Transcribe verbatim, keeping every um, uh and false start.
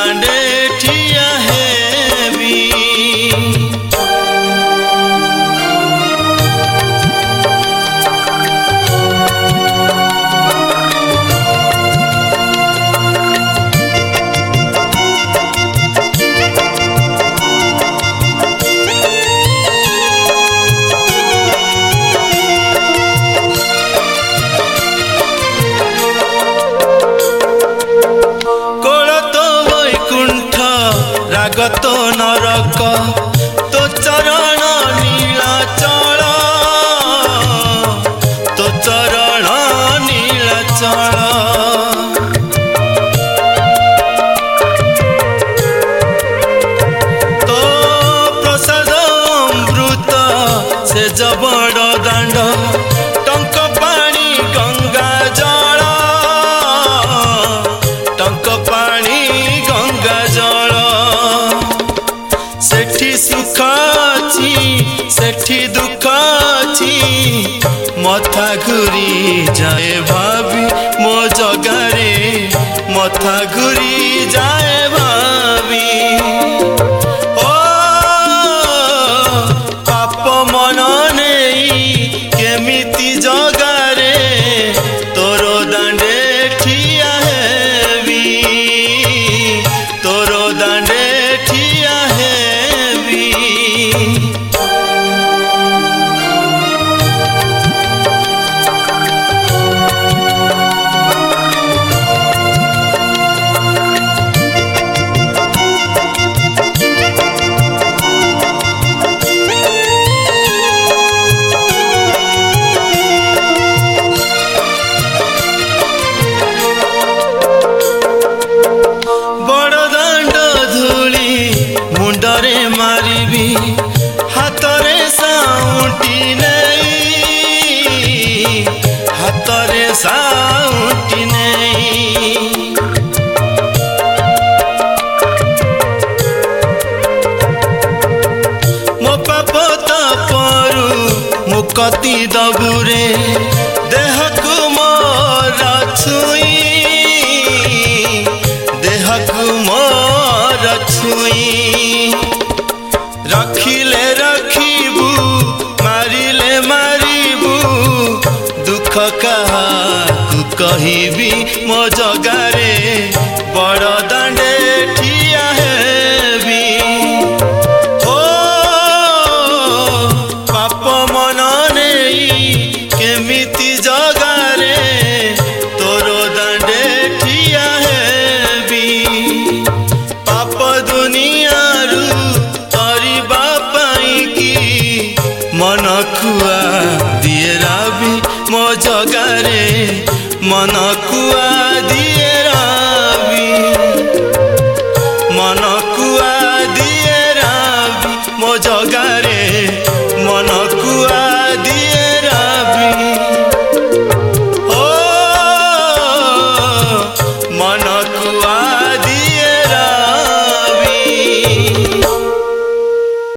दांडे ठिया हेबी। तो नरक तो चरण नीलाचल, तो चरण नीलाचल। तो प्रसाद अमृत से जबड़ दांड, टंक पानी गंगा जल, टंक पानी गंगा जल। सेठी सुख अछि सेठी दुख अछि, मथा घुरी जाए भाभी मो जगारे, मथा घुरी जाए भाभी। ओ पाप मन नहीं केमिति जगारे, तोरो दांडे ठिया हेबी, तोरो दांडे ठिया हेबी। मुंडरे मारिबी हाथरे साउंटी नहीं, हाथरे साउंटी नहीं। मो पाप तपरु मुक्ति दबुरे, देहकु मोर छुई, देहकु मोर छुई। रखिले रखिबू मारिले मारिबू, दुख कहा तू कहिबी मो जगारे, बड़ दांडे ठिया हेबी। ओ पाप मन नहीं केमिति जगारे, तोरो दांडे ठिया हेबी। पाप दुनियारू मन कुआ दिए राबी मो जगारे, मन कुआ दिए